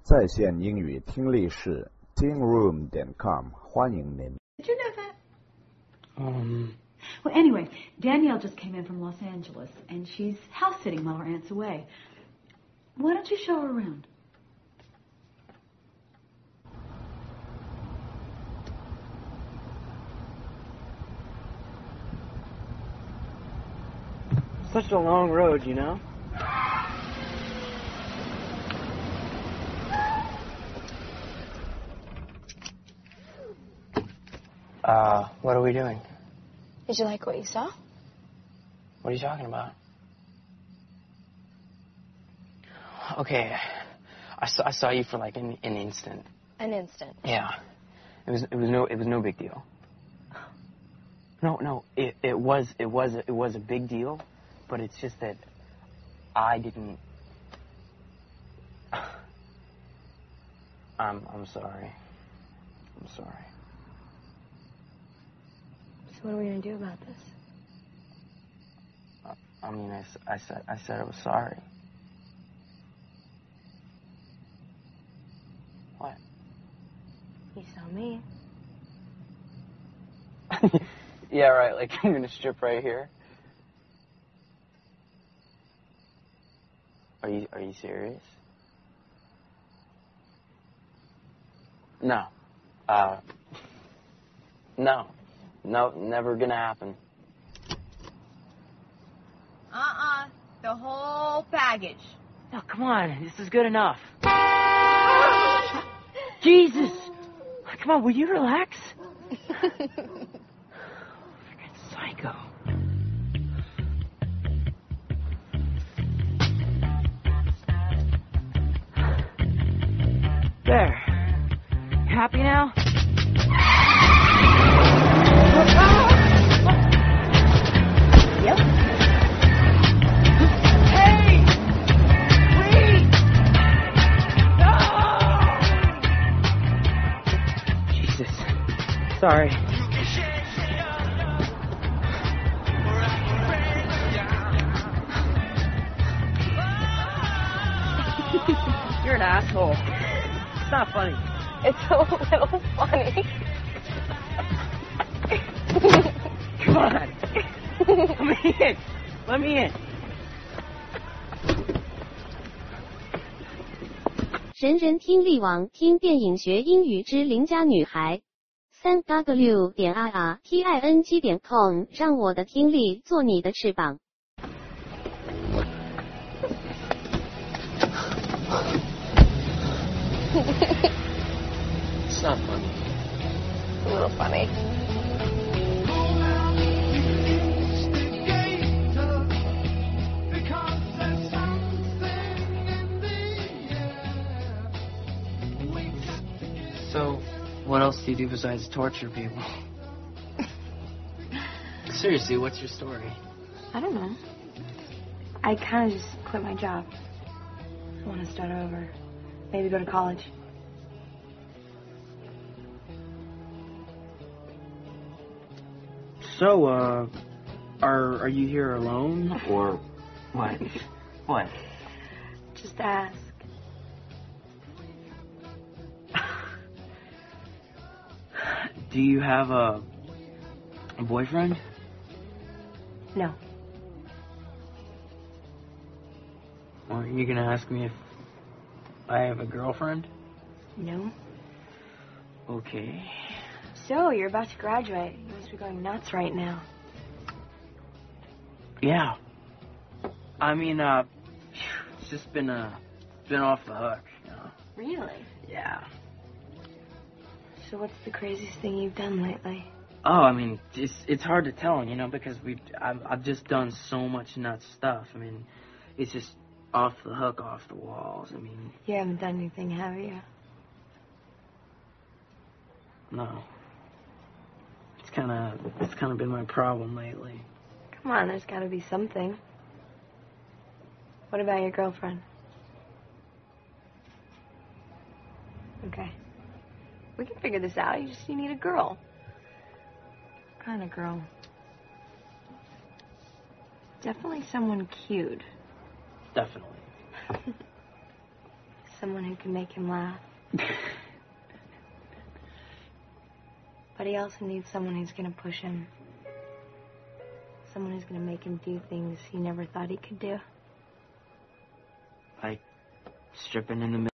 在线英语听力室 tingroom.com 欢迎您。 Did you know that? Well, anyway, Danielle just came in from Los Angeles, and she's house sitting while her aunt's away. Why don't you show her around? Such a long road, you know? What are we doing? Did you like what you saw? What are you talking about? Okay, I saw you for like an instant. An instant. Yeah, it was no big deal. No, it was a big deal, but it's just that I didn't. I'm sorry. I'm sorry. So what are we gonna do about this? I mean, I said I was sorry. What? You saw me. Yeah, right. Like I'm gonna strip right here. Are you serious? No. No, never gonna happen. The whole package. No, come on. This is good enough. Jesus! Come on, will you relax? Freaking psycho. There. You happy now? Yep. Hey! Wait! No! Jesus. Sorry. You're an asshole. It's not funny. It's a little funny. Come on. Let me in. Let me in. 人人听力网听电影学英语之邻家女孩，3w 点 irting 点 com 让我的听力做你的翅膀。 It's not funny. A little funny. So, what else do you do besides torture people? Seriously, what's your story? I don't know. I kind of just quit my job. I want to start over. Maybe go to college. So, are you here alone, or what? What? Just ask. Do you have a boyfriend? No. Or are you gonna ask me if I have a girlfriend? No. Okay. So, you're about to graduate. You must be going nuts right now. Yeah. I mean, it's just been off the hook, you know. Really? Yeah. So what's the craziest thing you've done lately? Oh, I mean, it's hard to tell, you know, because I've just done so much nuts stuff. I mean, it's just off the hook, off the walls. I mean, You haven't done anything, have you? no. It's kind of been my problem lately. Come on, there's got to be something. What about your girlfriend? Okay. We can figure this out. You need a girl. What kind of girl? Definitely someone cute. Definitely. someone who can make him laugh. But he also needs someone who's going to push him. Someone who's going to make him do things he never thought he could do. Like stripping in the middle.